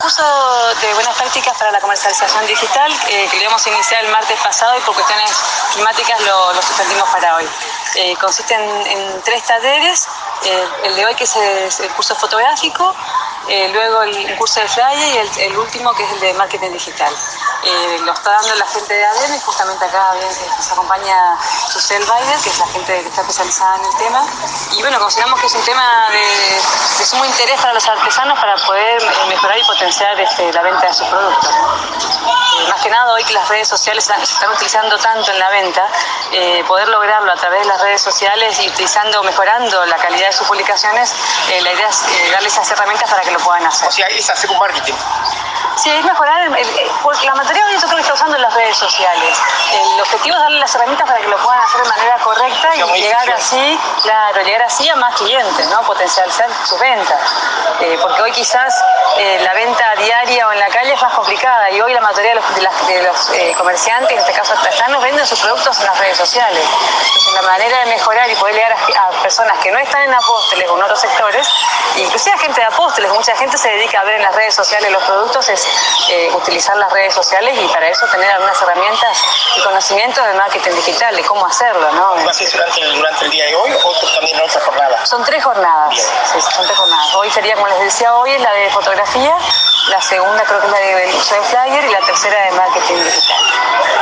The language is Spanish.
curso de buenas prácticas para la comercialización digital que lo íbamos a iniciar el martes pasado y por cuestiones climáticas lo suspendimos para hoy. Consiste en 3 talleres, el de hoy que es el curso fotográfico, luego el curso de flyer y el último que es el de marketing digital. Lo está dando la gente de ADEM y justamente acá nos acompaña Susel Baider, que es la gente que está especializada en el tema. Y bueno, consideramos que es un tema de sumo interés para los artesanos para poder mejorar y potenciar la venta de sus productos, ¿no? Más que nada hoy que las redes sociales se están utilizando tanto en la venta, poder lograrlo a través de las redes sociales y mejorando la calidad de sus publicaciones, la idea es darles esas herramientas para que lo puedan hacer. O sea, es hacer un marketing. Sí, es mejorar, porque la mayoría hoy yo creo que está usando las redes sociales. El objetivo es darle las herramientas para que lo puedan hacer de manera correcta y llegar así a más clientes, ¿no? Potencializar sus ventas. Porque hoy quizás la venta diaria o en la calle es más complicada y hoy la mayoría de los comerciantes, en este caso artesanos, venden sus productos en las redes sociales. Entonces la manera de mejorar y poder llegar a personas que no están en Apóstoles o en otros sectores, inclusive a gente de Apóstoles, mucha gente se dedica a ver en las redes sociales los productos, es utilizar las redes sociales y para eso tener algunas herramientas y conocimientos de marketing digital, de cómo hacerlo, ¿no? ¿Va a ser durante el día de hoy o también en otra jornada? Son 3 jornadas. Bien. Sí, son 3 jornadas. Hoy sería, como les decía hoy, es la de fotografía, la segunda creo que es la de uso de flyer y la tercera de marketing digital.